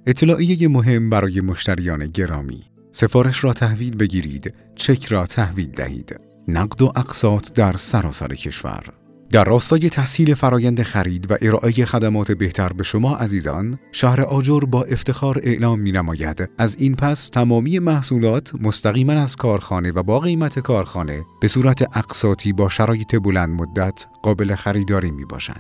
اطلاعیه مهم برای مشتریان گرامی: سفارش را تحویل بگیرید، چک را تحویل دهید. نقد و اقساط در سراسر کشور. در راستای تسهیل فرایند خرید و ارائه خدمات بهتر به شما عزیزان، شهر آجر با افتخار اعلام می‌نماید از این پس تمامی محصولات مستقیما از کارخانه و با قیمت کارخانه به صورت اقساطی با شرایط بلند مدت قابل خریداری میباشند.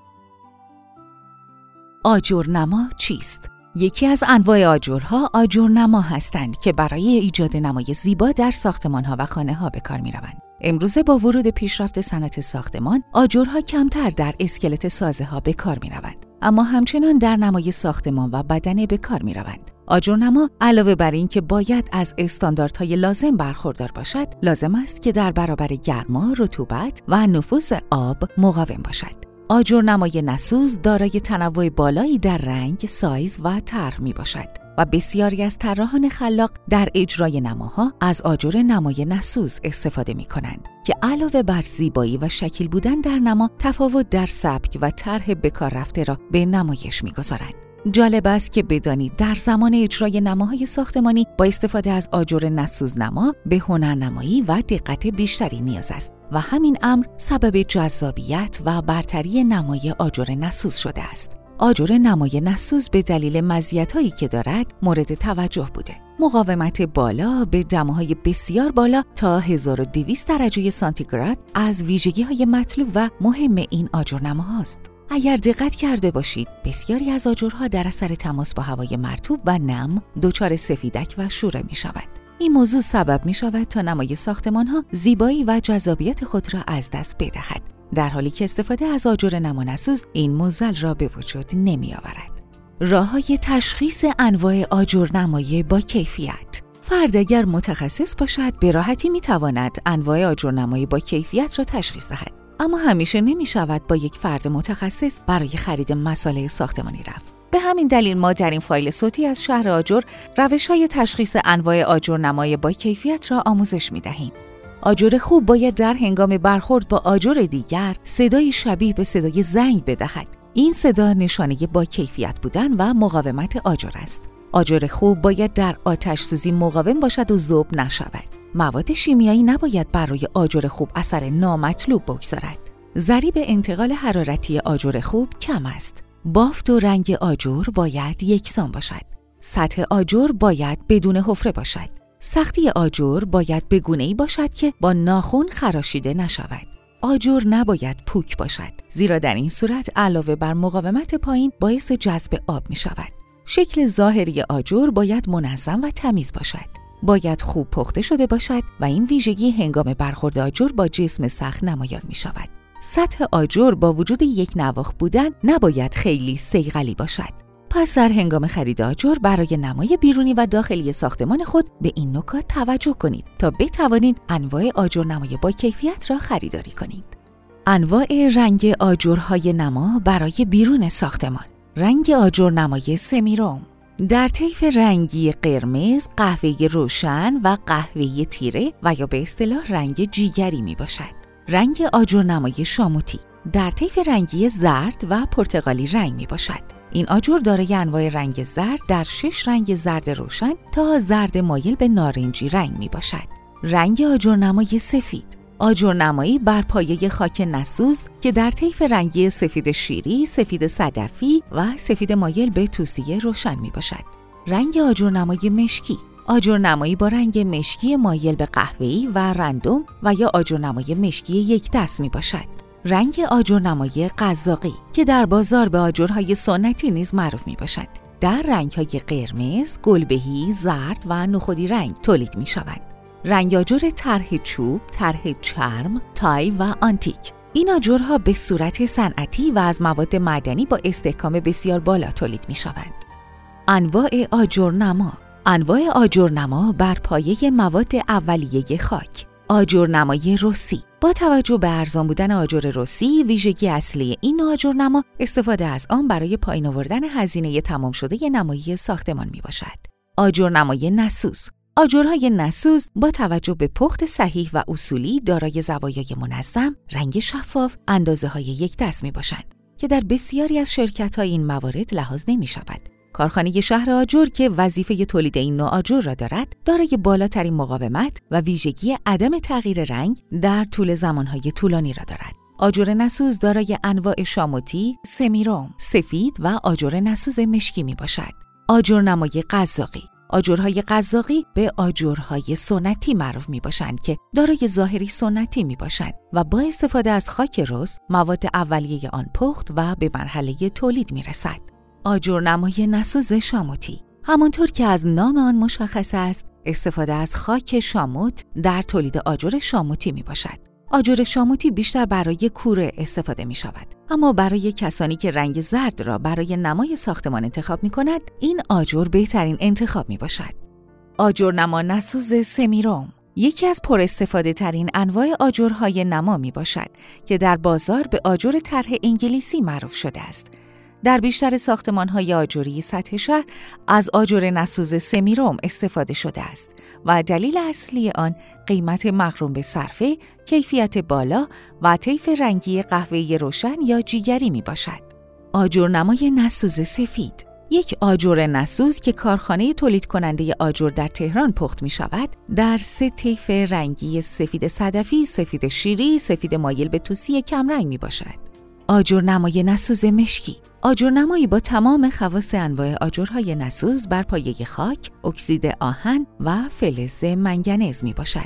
آجرنما چیست؟ یکی از انواع آجرها آجرنما هستند که برای ایجاد نمای زیبا در ساختمان‌ها و خانه‌ها به کار می‌روند. امروزه با ورود پیشرفت صنعت ساختمان، آجرها کمتر در اسکلت سازه‌ها به کار می‌روند، اما همچنان در نمای ساختمان و بدنه به کار می‌روند. آجرنما علاوه بر این که باید از استانداردهای لازم برخوردار باشد، لازم است که در برابر گرما، رطوبت و نفوذ آب مقاوم باشد. آجرنمای نسوز دارای تنوع بالایی در رنگ، سایز و طرح میباشد و بسیاری از طراحان خلاق در اجرای نماها از آجر نمای نسوز استفاده میکنند که علاوه بر زیبایی و شکیل بودن در نما، تفاوت در سبک و طرح به کار رفته را به نمایش میگذارند. جالب است که بدانید در زمان اجرای نماهای ساختمانی با استفاده از آجر نسوز نما به هنرنمایی و دقت بیشتری نیاز است و همین امر سبب جذابیت و برتری نمای آجر نسوز شده است. آجر نمای نسوز به دلیل مزیتایی که دارد مورد توجه بوده. مقاومت بالا به دماهای بسیار بالا تا 1200 درجه سانتیگراد از ویژگی‌های مطلوب و مهم این آجرنماهاست. اگر دقت کرده باشید، بسیاری از آجرها در اثر تماس با هوای مرطوب و نم دچار سفیدک و شوره می‌شوند. این موضوع سبب می‌شود تا نمای ساختمان‌ها زیبایی و جذابیت خود را از دست بدهد، در حالی که استفاده از آجر نما نسوز این معضل را به وجود نمی‌آورد. راه‌های تشخیص انواع آجرنمای با کیفیت. فرد اگر متخصص باشد، به راحتی می‌تواند انواع آجرنمای با کیفیت را تشخیص دهد. اما همیشه نمی شود با یک فرد متخصص برای خرید مصالح ساختمانی رفت. به همین دلیل ما در این فایل صوتی از شهر آجر روش‌های تشخیص انواع آجرنمای با کیفیت را آموزش می‌دهیم. آجر خوب باید در هنگام برخورد با آجر دیگر صدای شبیه به صدای زنگ بدهد. این صدا نشانه با کیفیت بودن و مقاومت آجر است. آجر خوب باید در آتش سوزی مقاوم باشد و ذوب نشود. مواد شیمیایی نباید برای آجر خوب اثر نامطلوب بگذارد. ضریب انتقال حرارتی آجر خوب کم است. بافت و رنگ آجر باید یکسان باشد. سطح آجر باید بدون حفره باشد. سختی آجر باید به گونه‌ای باشد که با ناخن خراشیده نشود. آجر نباید پوک باشد، زیرا در این صورت علاوه بر مقاومت پایین باعث جذب آب می شود. شکل ظاهری آجر باید منظم و تمیز باشد. باید خوب پخته شده باشد و این ویژگی هنگام برخورد آجر با جسم سخت نمایان می شود. سطح آجر با وجود یک نواخت بودن نباید خیلی صیقلی باشد. پس در هنگام خرید آجر برای نمای بیرونی و داخلی ساختمان خود به این نکات توجه کنید تا بتوانید انواع آجرنمای با کیفیت را خریداری کنید. انواع رنگ آجرهای نما برای بیرون ساختمان. رنگ آجرنمای سمیروم در طیف رنگی قرمز، قهوه‌ای روشن و قهوه‌ای تیره و یا به اصطلاح رنگ جیگری می باشد. رنگ آجرنمای شاموتی در طیف رنگی زرد و پرتقالی رنگ می باشد. این آجر دارای انواع رنگ زرد در 6 رنگ زرد روشن تا زرد مایل به نارنجی رنگ می باشد. رنگ آجرنمای سفید آجرنمایی بر پایه خاک نسوز که در طیف رنگی سفید شیری، سفید صدفی و سفید مایل به توسیه روشن می باشد. رنگ آجرنمای مشکی آجرنمایی با رنگ مشکی مایل به قهوه‌ای و رندوم و یا آجرنمای مشکی یک دست می باشد. رنگ آجرنمای قزاقی که در بازار به آجرهای سنتی نیز معروف می باشد. در رنگ‌های قرمز، گلبهی، زرد و نخودی رنگ تولید می شود. رنگ آجر طرح چوب، طرح چرم، تایل و آنتیک. این آجرها به صورت صنعتی و از مواد معدنی با استحکام بسیار بالا تولید می شوند. انواع آجرنما انواع آجرنما بر پایه مواد اولیه خاک. آجرنمای رسی با توجه به ارزان بودن آجر رسی، ویژگی اصلی این آجرنما استفاده از آن برای پایین آوردن هزینه تمام شده نمایی ساختمان می باشد. آجرنمای نسوز آجرهای نسوز با توجه به پخت صحیح و اصولی دارای زوایای منظم، رنگ شفاف، اندازه‌های یک دست می باشند که در بسیاری از شرکت‌های این موارد لحاظ نمی شود. کارخانه شهر آجر که وظیفه تولید این نوع آجر را دارد، دارای بالاترین مقاومت و ویژگی عدم تغییر رنگ در طول زمانهای طولانی را دارد. آجر نسوز دارای انواع شاموتی، سمیروم، سفید و آجر نسوز مشکی می باشد. آجرنمای قزاقی. آجرهای قزاقی به آجرهای سنتی معروف می باشند که دارای ظاهری سنتی می باشند و با استفاده از خاک رس مواد اولیه آن پخت و به مرحله تولید می رسد. آجرنمای نسوز شاموتی. همانطور که از نام آن مشخص است، استفاده از خاک شاموت در تولید آجر شاموتی می باشد. آجر شاموتی بیشتر برای کوره استفاده می شود. اما برای کسانی که رنگ زرد را برای نمای ساختمان انتخاب می کند، این آجر بهترین انتخاب می باشد. آجرنما نسوز سمیروم یکی از پر استفاده ترین انواع آجرهای نما می باشد که در بازار به آجر طرح انگلیسی معروف شده است. در بیشتر ساختمان‌های آجری سطح شهر از آجر نسوز سمیروم استفاده شده است و دلیل اصلی آن قیمت مغروم به صرفه، کیفیت بالا و طیف رنگی قهوه‌ای روشن یا جیگری می باشد. آجرنمای نسوز سفید یک آجر نسوز که کارخانه تولید کننده آجر در تهران پخت می شود، در 3 طیف رنگی سفید صدفی، سفید شیری، سفید مایل به توسی کمرنگ می باشد. آجرنمای نسوز مشکی آجرنمایی با تمام خواص انواع آجرهای نسوز بر پایه خاک، اکسید آهن و فلز منگنز می باشد.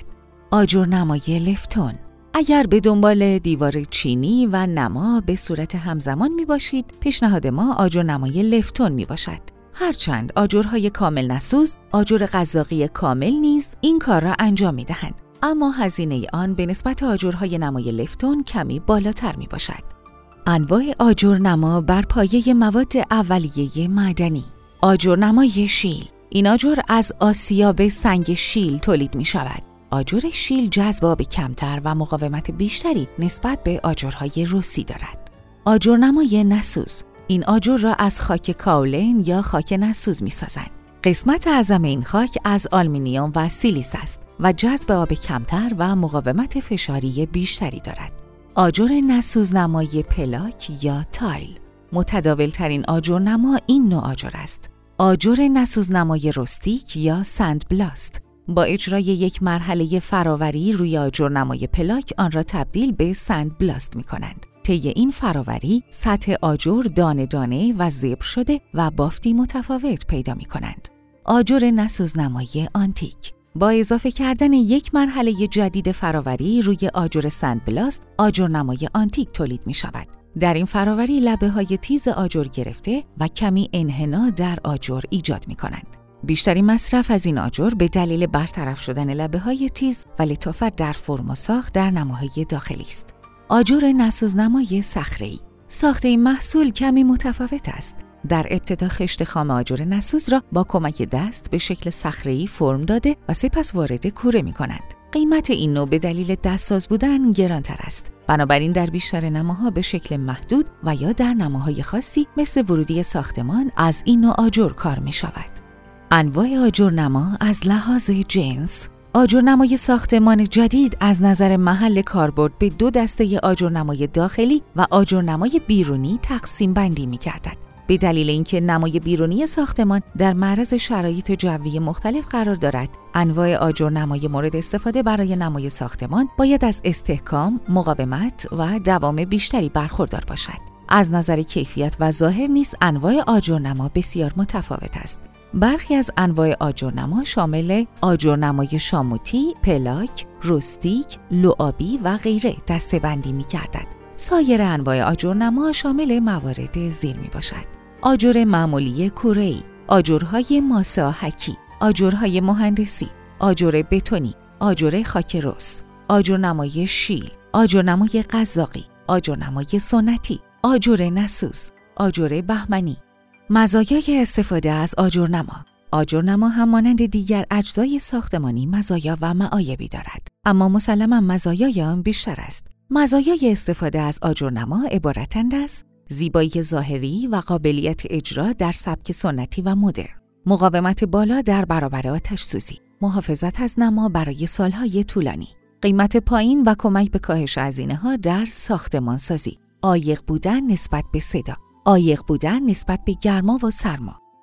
آجرنمای لفتون اگر به دنبال دیوار چینی و نما به صورت همزمان می باشید، پیشنهاد ما آجرنمای لفتون می باشد. هرچند آجرهای کامل نسوز، آجر قزاقی کامل نیز این کار را انجام می دهند، اما هزینه آن به نسبت آجرهای نمای لفتون کمی بالاتر می باشد. انواع آجرنما بر پایه مواد اولیه معدنی. آجرنمای شیل این آجر از آسیاب سنگ شیل تولید می شود. آجر شیل جذب آب کمتر و مقاومت بیشتری نسبت به آجرهای رسی دارد. آجرنمای نسوز این آجر را از خاک کاولین یا خاک نسوز می سازند. قسمت اعظم این خاک از آلومینیوم و سیلیس است و جذب آب کمتر و مقاومت فشاری بیشتری دارد. آجر نسوزنمای پلاک یا تایل متداول ترین آجرنما این نوع آجر است. آجر نسوزنمای رستیک یا سند بلاست با اجرای یک مرحله فراوری روی آجرنمای پلاک آن را تبدیل به سند بلاست می کنند. طی این فراوری سطح آجر دانه دانه و زبر شده و بافتی متفاوت پیدا می کنند. آجر نسوزنمای آنتیک با اضافه کردن یک مرحله جدید فراوری روی آجر سند بلاست، آجرنمای آنتیک تولید می شود. در این فراوری لبه‌های تیز آجر گرفته و کمی انحنا در آجر ایجاد می کنند. بیشترین مصرف از این آجر به دلیل برطرف شدن لبه‌های تیز و لطافت در فرم و ساخت در نماهای داخلی است. آجر نسوزنمای صخره‌ای ساخت این محصول کمی متفاوت است. در ابتدا خشت خام آجر نسوز را با کمک دست به شکل صخره‌ای فرم داده و سپس وارد کوره می‌کنند. قیمت این نوع به دلیل دستساز بودن گرانتر است. بنابراین در بیشتر نماها به شکل محدود و یا در نماهای خاصی مثل ورودی ساختمان از این نوع آجر کار می‌شود. انواع آجرنما از لحاظ جنس. آجرنمای ساختمان جدید از نظر محل کاربرد به 2 دسته آجرنمای داخلی و آجرنمای بیرونی تقسیم بندی می‌گردد. به دلیل اینکه نمای بیرونی ساختمان در معرض شرایط جوی مختلف قرار دارد، انواع آجرنمای مورد استفاده برای نمای ساختمان باید از استحکام، مقاومت و دوام بیشتری برخوردار باشد. از نظر کیفیت و ظاهر نیز انواع آجرنما بسیار متفاوت است. برخی از انواع آجرنما شامل آجرنمای شاموتی، پلاک، رستیک، لعابی و غیره دسته‌بندی می‌گردد. سایر انواع آجرنما شامل موارد زیر میباشد: آجر معمولی کوره‌ای، آجرهای ماسه آهکی، آجرهای مهندسی، آجر بتونی، آجر خاک رس، آجرنمای شیل، آجرنمای قزاقی، آجرنمای سنتی، آجر نسوز، آجر بهمنی. مزایای استفاده از آجرنما. آجرنما هم مانند دیگر اجزای ساختمانی مزایا و معایبی دارد، اما مسلماً مزایای آن بیشتر است. مزایای استفاده از آجرنما عبارتند از زیبایی ظاهری و قابلیت اجرا در سبک سنتی و مدرن، مقاومت بالا در برابر آتش سوزی، محافظت از نما برای سالهای طولانی، قیمت پایین و کمک به کاهش هزینه‌ها در ساختمانسازی، عایق بودن نسبت به صدا، عایق بودن نسبت به گرما و سرما،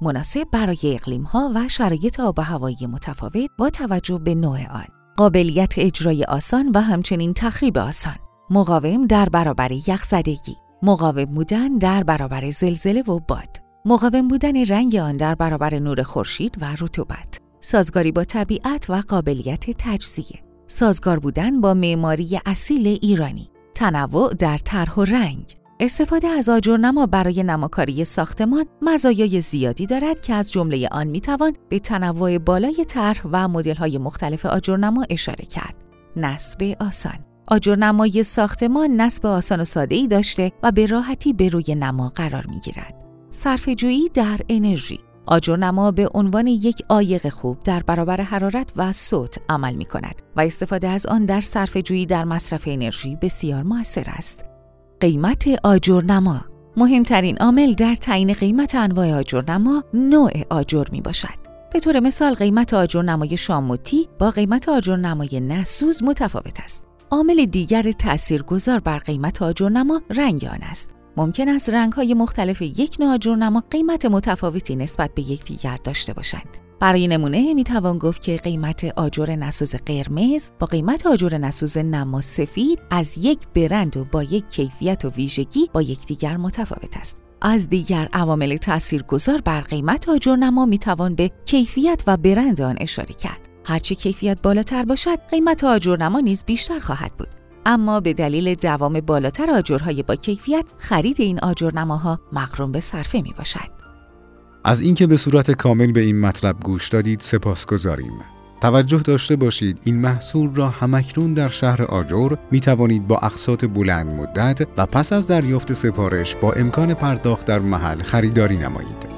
مناسب برای اقلیم‌ها و شرایط آب و هوایی متفاوت با توجه به نوع آن. قابلیت اجرای آسان و همچنین تخریب آسان. مقاوم در برابر یخزدگی. مقاوم بودن در برابر زلزله و باد. مقاوم بودن رنگ آن در برابر نور خورشید و رطوبت. سازگاری با طبیعت و قابلیت تجزیه. سازگار بودن با معماری اصیل ایرانی. تنوع در طرح و رنگ. استفاده از آجرنما برای نماکاری ساختمان مزایای زیادی دارد که از جمله آن میتوان به تنوع بالای طرح و مدل‌های مختلف آجرنما اشاره کرد. نصب آسان. آجرنمای ساختمان نصب آسان و ساده‌ای داشته و به راحتی به روی نما قرار می‌گیرد. صرفه‌جویی در انرژی. آجرنما به عنوان یک عایق خوب در برابر حرارت و صوت عمل می‌کند و استفاده از آن در صرفه‌جویی در مصرف انرژی بسیار مؤثر است. قیمت آجرنما. مهمترین عامل در تعیین قیمت انواع آجرنما نوع آجر میباشد. به طور مثال قیمت آجرنمای شاموتی با قیمت آجرنمای نسوز متفاوت است. عامل دیگر تاثیرگذار بر قیمت آجرنما رنگ آن است. ممکن است رنگ‌های مختلف یک نوع آجرنما قیمت متفاوتی نسبت به یکدیگر داشته باشند. برای نمونه میتوان گفت که قیمت آجر نسوز قرمز با قیمت آجر نسوز نما سفید از یک برند و با یک کیفیت و ویژگی با یکدیگر متفاوت است. از دیگر عوامل تاثیرگذار بر قیمت آجرنما میتوان به کیفیت و برند آن اشاره کرد. هرچه کیفیت بالاتر باشد، قیمت آجرنما نیز بیشتر خواهد بود. اما به دلیل دوام بالاتر آجرهای با کیفیت، خرید این آجرنماها مغروم به صرفه میباشد. از اینکه به صورت کامل به این مطلب گوش دادید سپاسگزاریم. توجه داشته باشید این محصول را همکنون در شهر آجر می توانید با اقساط بلند مدت و پس از دریافت سفارش با امکان پرداخت در محل خریداری نمایید.